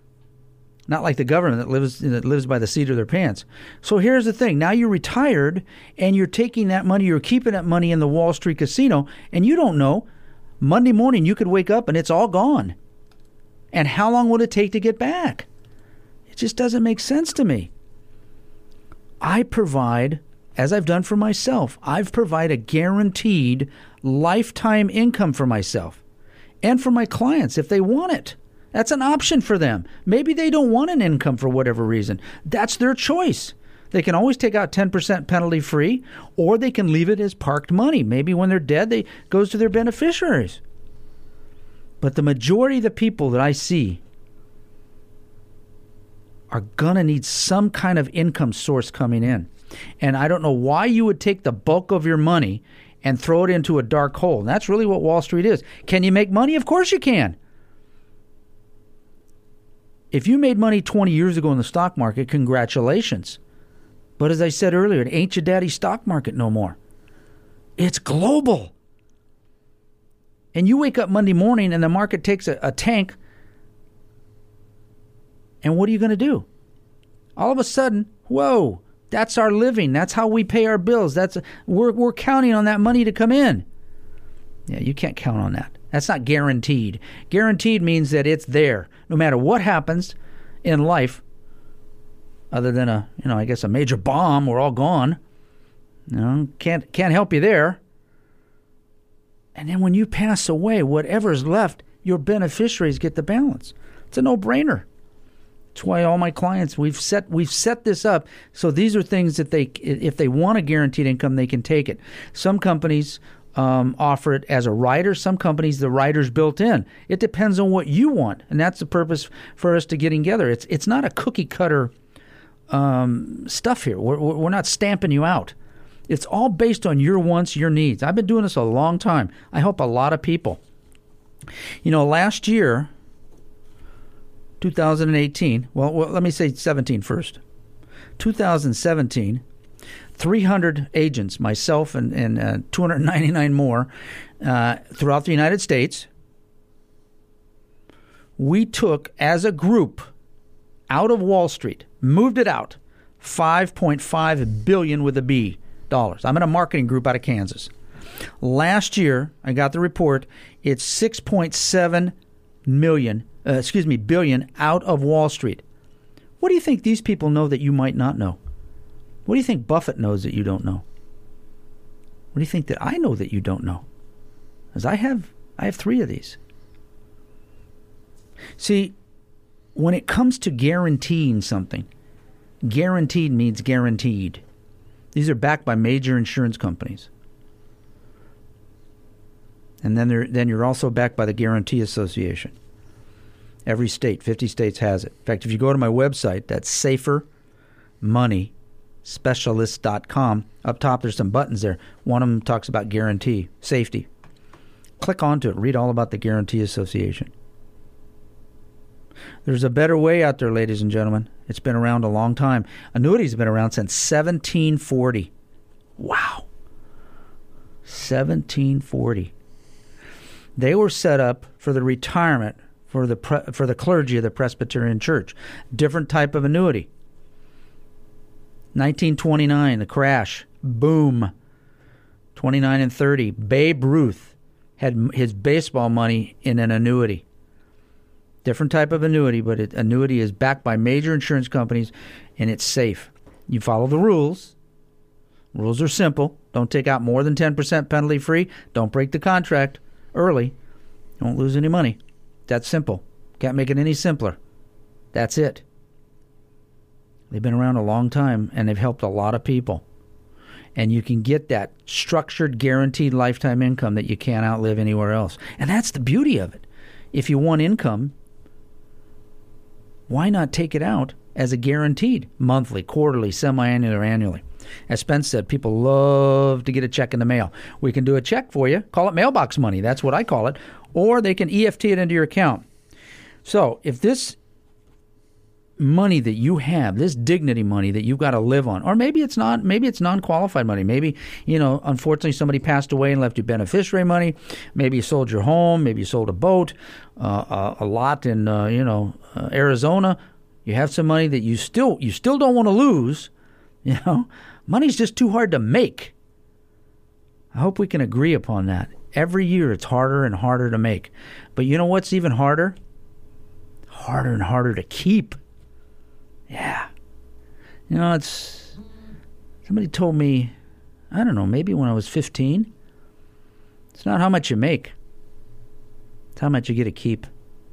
Not like the government that lives that lives by the seat of their pants. So here's the thing. Now you're retired and you're taking that money, you're keeping that money in the Wall Street casino, and you don't know. Monday morning you could wake up and it's all gone. And how long would it take to get back? It just doesn't make sense to me. I provide, as I've done for myself, I've provided a guaranteed lifetime income for myself and for my clients if they want it. That's an option for them. Maybe they don't want an income for whatever reason. That's their choice. They can always take out ten percent penalty free, or they can leave it as parked money. Maybe when they're dead, they goes to their beneficiaries. But the majority of the people that I see are going to need some kind of income source coming in. And I don't know why you would take the bulk of your money and throw it into a dark hole. And that's really what Wall Street is. Can you make money? Of course you can. If you made money twenty years ago in the stock market, congratulations. But as I said earlier, it ain't your daddy's stock market no more. It's global. And you wake up Monday morning and the market takes a, a tank. And what are you going to do? All of a sudden, whoa, that's our living. That's how we pay our bills. That's we're we're counting on that money to come in. Yeah, you can't count on that. That's not guaranteed. Guaranteed means that it's there. No matter what happens in life, other than a, you know, I guess a major bomb, we're all gone. You know, can't can't help you there. And then when you pass away, whatever's left, your beneficiaries get the balance. It's a no-brainer. That's why all my clients, we've set we've set this up so these are things that they, if they want a guaranteed income, they can take it. Some companies um, offer it as a rider. Some companies, the rider's built in. It depends on what you want, and that's the purpose for us to getting together. It's it's not a cookie cutter um, stuff here. We're we're not stamping you out. It's all based on your wants, your needs. I've been doing this a long time. I help a lot of people. You know, last year, two thousand eighteen, well, well let me say seventeen first. two thousand seventeen, three hundred agents, myself and, and uh, two hundred ninety-nine more uh, throughout the United States, we took as a group out of Wall Street, moved it out, five point five billion dollars with a B. Dollars. I'm in a marketing group out of Kansas. Last year, I got the report. It's six point seven million, uh, excuse me, billion out of Wall Street. What do you think these people know that you might not know? What do you think Buffett knows that you don't know? What do you think that I know that you don't know? Because I have, I have three of these. See, when it comes to guaranteeing something, guaranteed means guaranteed. These are backed by major insurance companies. And then they're, then you're also backed by the Guarantee Association. Every state, fifty states has it. In fact, if you go to my website, that's safer money specialist dot com. Up top, there's some buttons there. One of them talks about guarantee, safety. Click onto it. Read all about the Guarantee Association. There's a better way out there, ladies and gentlemen. It's been around a long time. Annuities have been around since seventeen forty. Wow. seventeen forty. They were set up for the retirement for the pre- for the clergy of the Presbyterian Church. Different type of annuity. nineteen twenty-nine, the crash. Boom. twenty-nine and thirty. Babe Ruth had his baseball money in an annuity. Different type of annuity, but it, annuity is backed by major insurance companies, and it's safe. You follow the rules. Rules are simple. Don't take out more than ten percent penalty free. Don't break the contract early. Don't lose any money. That's simple. Can't make it any simpler. That's it. They've been around a long time, and they've helped a lot of people. And you can get that structured, guaranteed lifetime income that you can't outlive anywhere else. And that's the beauty of it. If you want income, why not take it out as a guaranteed monthly, quarterly, semi-annually, or annually? As Spence said, people love to get a check in the mail. We can do a check for you. Call it mailbox money. That's what I call it. Or they can E F T it into your account. So if this money that you have, this dignity money that you've got to live on, or maybe it's not, maybe it's non-qualified money. Maybe, you know, unfortunately somebody passed away and left you beneficiary money. Maybe you sold your home. Maybe you sold a boat, uh, a, a lot in, uh, you know, uh, Arizona. You have some money that you still, you still don't want to lose. You know, money's just too hard to make. I hope we can agree upon that. Every year it's harder and harder to make. But you know what's even harder? Harder and harder to keep. Yeah. You know, it's... Somebody told me, I don't know, maybe when I was fifteen, it's not how much you make. It's how much you get to keep.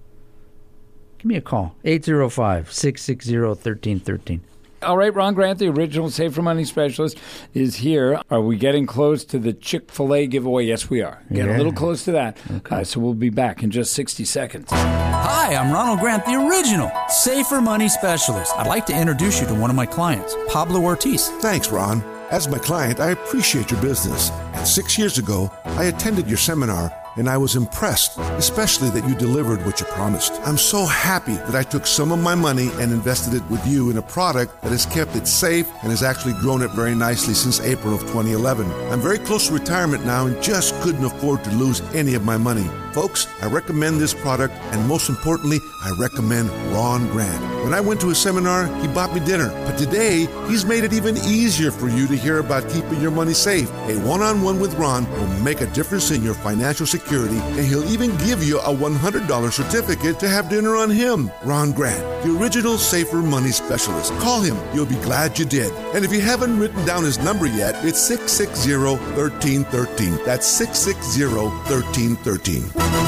Give me a call. eight zero five, six six zero, one three one three. All right, Ron Grant, the original Safer Money Specialist, is here. Are we getting close to the Chick-fil-A giveaway? Yes, we are. Getting Yeah. a little close to that. Okay. Uh, so we'll be back in just sixty seconds. Hi, I'm Ronald Grant, the original Safer Money Specialist. I'd like to introduce you to one of my clients, Pablo Ortiz. Thanks, Ron. As my client, I appreciate your business. And six years ago, I attended your seminar, and I was impressed, especially that you delivered what you promised. I'm so happy that I took some of my money and invested it with you in a product that has kept it safe and has actually grown it very nicely since April of twenty eleven. I'm very close to retirement now and just couldn't afford to lose any of my money. Folks, I recommend this product, and most importantly, I recommend Ron Grant. When I went to his seminar, he bought me dinner. But today, he's made it even easier for you to hear about keeping your money safe. A one-on-one with Ron will make a difference in your financial security, and he'll even give you a one hundred dollars certificate to have dinner on him. Ron Grant, the original Safer Money Specialist. Call him. You'll be glad you did. And if you haven't written down his number yet, it's six six zero, one three one three. That's six six zero, one three one three.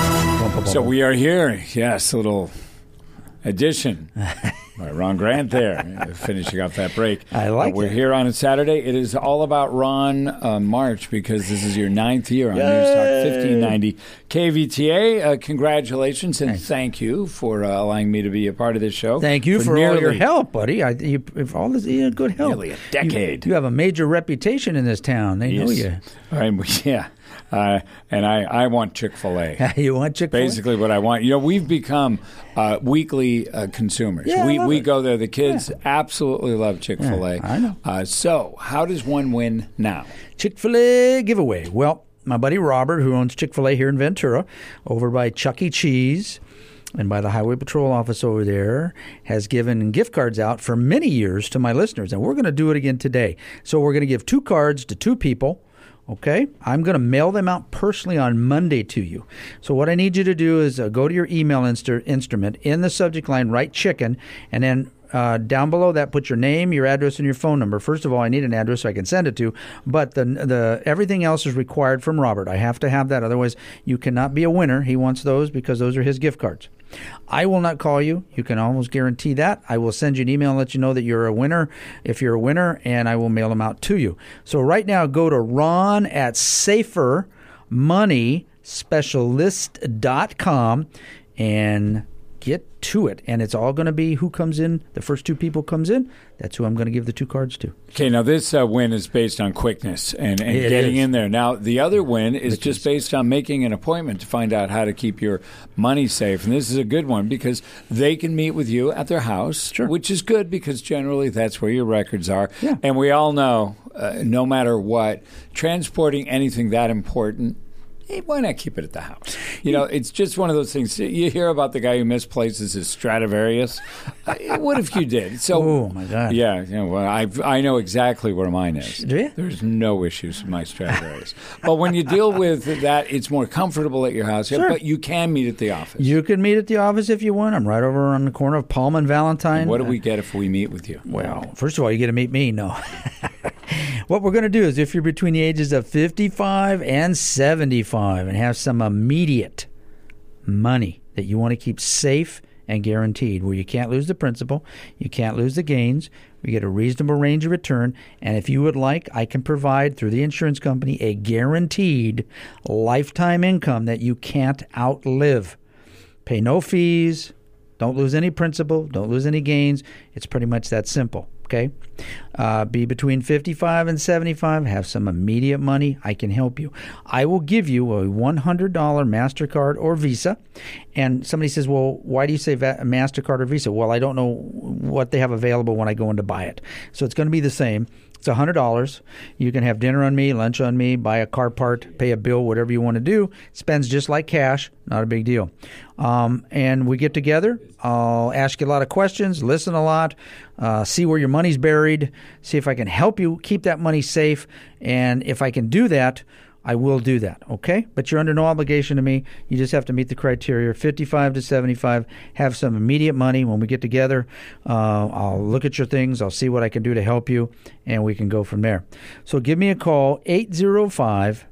So we are here. Yes, a little addition by Ron Grant there, finishing off that break. I like uh, We're it. here on a Saturday. It is all about Ron uh, March because this is your ninth year on News Talk fifteen ninety K V T A. Uh, congratulations and thank you for uh, allowing me to be a part of this show. Thank you for, all nearly- your help, buddy. I, you, if all this, you good help. Nearly a decade. You, you have a major reputation in this town. They know you. All right, yeah. Uh, and I, I want Chick-fil-A. You want Chick-fil-A? Basically what I want. You know, we've become uh, weekly uh, consumers. Yeah, I we love we it. go there. The kids absolutely love Chick-fil-A. Yeah, I know. Uh, so how does one win now? Chick-fil-A giveaway. Well, my buddy Robert, who owns Chick-fil-A here in Ventura, over by Chuck E. Cheese and by the Highway Patrol office over there, has given gift cards out for many years to my listeners. And we're going to do it again today. So we're going to give two cards to two people. Okay, I'm going to mail them out personally on Monday to you. So what I need you to do is uh, go to your email inst- instrument, in the subject line, write chicken, and then uh, down below that, put your name, your address, and your phone number. First of all, I need an address so I can send it to, but the the everything else is required from Robert. I have to have that, otherwise you cannot be a winner. He wants those because those are his gift cards. I will not call you. You can almost guarantee that. I will send you an email and let you know that you're a winner if you're a winner, and I will mail them out to you. So right now, go to Ron at safer money specialist dot com and get to it. And it's all going to be who comes in. The first two people comes in. That's who I'm going to give the two cards to. Okay, now this uh, win is based on quickness and, and getting is. in there. Now, the other win is Which just is. based on making an appointment to find out how to keep your money safe. And this is a good one because they can meet with you at their house, sure. which is good because generally that's where your records are. Yeah. And we all know, uh, no matter what, transporting anything that important, hey, why not keep it at the house? You know, it's just one of those things. You hear about the guy who misplaces his Stradivarius. Uh, what if you did? So, oh, my God. Yeah, yeah well, I I know exactly where mine is. Do you? There's no issues with my Stradivarius. But when you deal with that, it's more comfortable at your house. Sure. But you can meet at the office. You can meet at the office if you want. I'm right over on the corner of Palm and Valentine. And what do we get if we meet with you? Well, first of all, you get to meet me. No. What we're going to do is if you're between the ages of fifty-five and seventy-five and have some immediate money that you want to keep safe and guaranteed, where you can't lose the principal, you can't lose the gains, we get a reasonable range of return, and if you would like, I can provide through the insurance company a guaranteed lifetime income that you can't outlive. Pay no fees, don't lose any principal, don't lose any gains. It's pretty much that simple. Okay, uh, be between fifty-five and seventy-five, have some immediate money, I can help you. I will give you a one hundred dollars MasterCard or Visa. And somebody says, well, why do you say va- MasterCard or Visa? Well, I don't know what they have available when I go in to buy it. So it's going to be the same. It's one hundred dollars. You can have dinner on me, lunch on me, buy a car part, pay a bill, whatever you want to do. Spends just like cash. Not a big deal. Um, and we get together. I'll ask you a lot of questions, listen a lot, uh, see where your money's buried, see if I can help you keep that money safe. And if I can do that, I will do that, okay? But you're under no obligation to me. You just have to meet the criteria, fifty-five to seventy-five, have some immediate money. When we get together, uh, I'll look at your things. I'll see what I can do to help you, and we can go from there. So give me a call, eight zero five,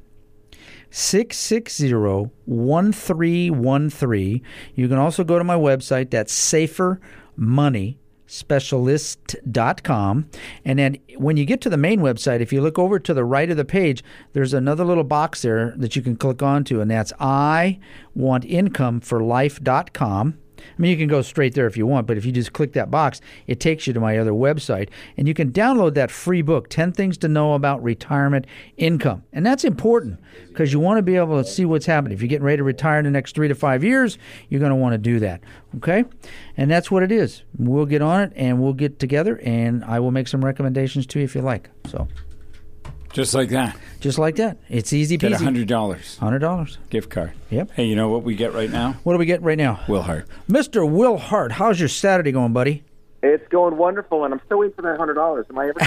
six six zero, one three one three. You can also go to my website. That's safer money specialist dot com. And then when you get to the main website, if you look over to the right of the page, there's another little box there that you can click onto, and that's I want income for life dot com. I mean, you can go straight there if you want, but if you just click that box, it takes you to my other website. And you can download that free book, ten Things to Know About Retirement Income. And that's important because you want to be able to see what's happening. If you're getting ready to retire in the next three to five years, you're going to want to do that. Okay? And that's what it is. We'll get on it, and we'll get together, and I will make some recommendations to you if you like. So, just like that. Just like that. It's easy peasy. Get one hundred dollars. one hundred dollars. Gift card. Yep. Hey, you know what we get right now? What do we get right now? Will Hart. Mister Will Hart, how's your Saturday going, buddy? It's going wonderful, and I'm still waiting for that one hundred dollars. Am I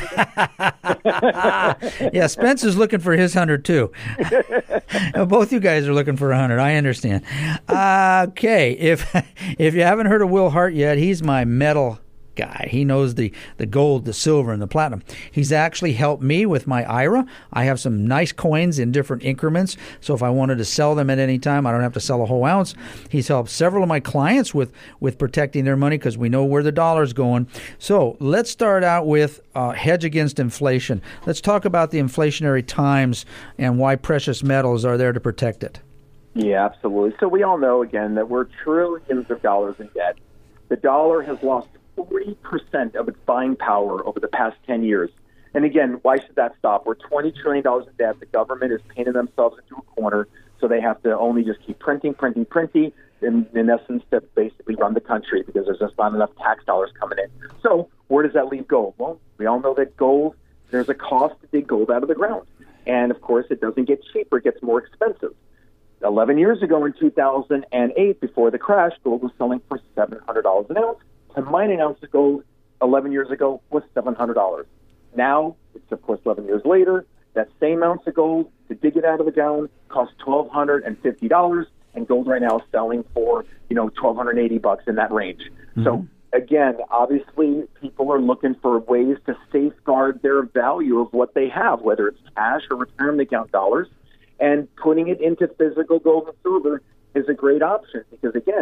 ever going Yeah, Spence is looking for his one hundred too. Both you guys are looking for one hundred. I understand. Uh, okay, if if you haven't heard of Will Hart yet, he's my metal guy. He knows the, the gold, the silver, and the platinum. He's actually helped me with my I R A. I have some nice coins in different increments, so if I wanted to sell them at any time, I don't have to sell a whole ounce. He's helped several of my clients with, with protecting their money because we know where the dollar's going. So let's start out with uh, hedge against inflation. Let's talk about the inflationary times and why precious metals are there to protect it. Yeah, absolutely. So we all know, again, that we're trillions of dollars in debt. The dollar has lost forty percent of its buying power over the past ten years. And again, why should that stop? We're twenty trillion dollars in debt. The government is painting themselves into a corner, so they have to only just keep printing, printing, printing, in, in essence, to basically run the country because there's just not enough tax dollars coming in. So where does that leave gold? Well, we all know that gold, there's a cost to dig gold out of the ground. And, of course, it doesn't get cheaper. It gets more expensive. eleven years ago in two thousand eight, before the crash, gold was selling for seven hundred dollars an ounce. To mine an ounce of gold eleven years ago was seven hundred dollars. Now, it's of course eleven years later, that same ounce of gold, to dig it out of the ground, costs one thousand two hundred fifty dollars, and gold right now is selling for, you know, one thousand two hundred eighty bucks in that range. Mm-hmm. So, again, obviously, people are looking for ways to safeguard their value of what they have, whether it's cash or retirement account dollars, and putting it into physical gold and silver is a great option because, again,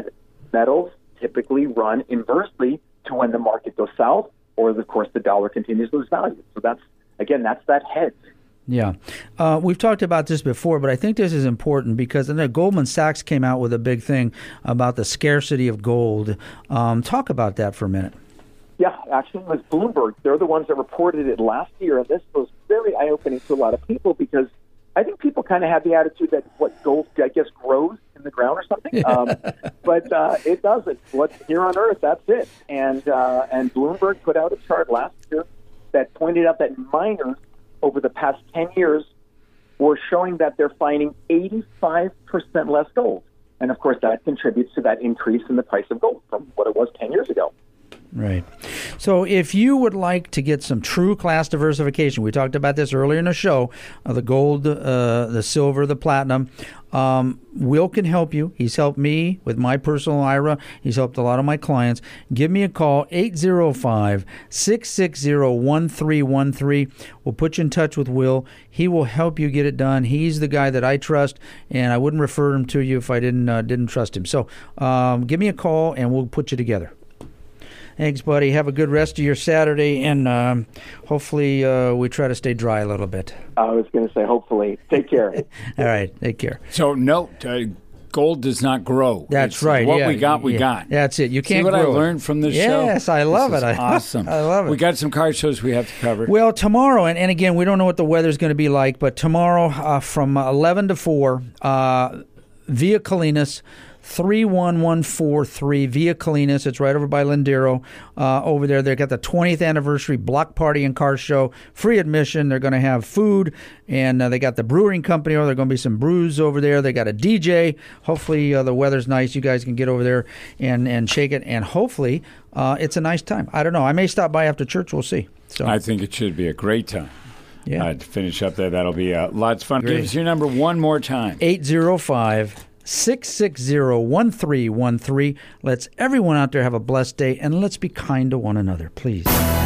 metals typically run inversely to when the market goes south, or of course the dollar continues to lose value. So that's, again, that's that hedge. Yeah. Uh, we've talked about this before, but I think this is important because I know Goldman Sachs came out with a big thing about the scarcity of gold. Um, talk about that for a minute. Yeah, actually it was Bloomberg. They're the ones that reported it last year, and this was very eye-opening to a lot of people because I think people kind of have the attitude that what gold, I guess, grows in the ground or something. Um, but uh, it doesn't. What's here on Earth, that's it. And uh, and Bloomberg put out a chart last year that pointed out that miners over the past ten years were showing that they're finding eighty-five percent less gold. And, of course, that contributes to that increase in the price of gold from what it was ten years ago. Right. So if you would like to get some true class diversification, we talked about this earlier in the show, uh, the gold, uh, the silver, the platinum, um, Will can help you. He's helped me with my personal I R A. He's helped a lot of my clients. Give me a call, eight oh five, six six zero, one three one three. We'll put you in touch with Will. He will help you get it done. He's the guy that I trust, and I wouldn't refer him to you if I didn't uh, didn't trust him. So um, give me a call, and we'll put you together. Thanks, buddy. Have a good rest of your Saturday, and um, hopefully uh, we try to stay dry a little bit. I was going to say hopefully. Take care. All right. Take care. So, note, uh, gold does not grow. That's it's right. What yeah, we got, we yeah. got. That's it. You can't See what grow I learned it. from this yes, show? Yes, I love this it. Is awesome. I love it. We got some car shows we have to cover. Well, tomorrow, and, and again, we don't know what the weather's going to be like, but tomorrow uh, from eleven to four, uh, Via Colinas, three one one four three Via Colinas. It's right over by Lindero. Uh, over there, they've got the twentieth anniversary block party and car show. Free admission. They're going to have food, and uh, they got the brewing company over there. Going to be some brews over there. They got a D J. Hopefully, uh, the weather's nice. You guys can get over there and, and shake it, and hopefully, uh, it's a nice time. I don't know. I may stop by after church. We'll see. So I think it should be a great time. Yeah. Uh, to finish up there, that'll be uh, lots of fun. Great. Give us your number one more time. eight oh five, six six zero, one three one three. Let's everyone out there have a blessed day, and let's be kind to one another, please.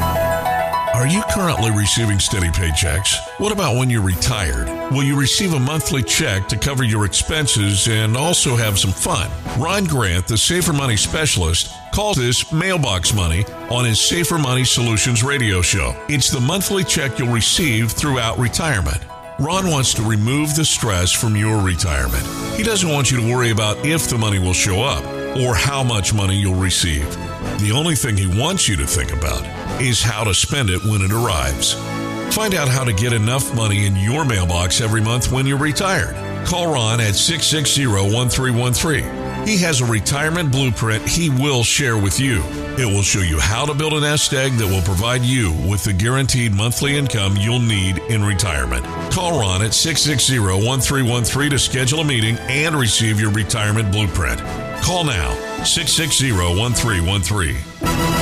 Are you currently receiving steady paychecks? What about when you're retired? Will you receive a monthly check to cover your expenses and also have some fun? Ron Grant, the Safer Money Specialist, calls this mailbox money on his Safer Money Solutions radio show. It's the monthly check you'll receive throughout retirement. Ron wants to remove the stress from your retirement. He doesn't want you to worry about if the money will show up or how much money you'll receive. The only thing he wants you to think about is how to spend it when it arrives. Find out how to get enough money in your mailbox every month when you're retired. Call Ron at six six zero, one three one three. He has a retirement blueprint he will share with you. It will show you how to build a nest egg that will provide you with the guaranteed monthly income you'll need in retirement. Call Ron at six six zero, one three one three to schedule a meeting and receive your retirement blueprint. Call now, six six zero, one three one three.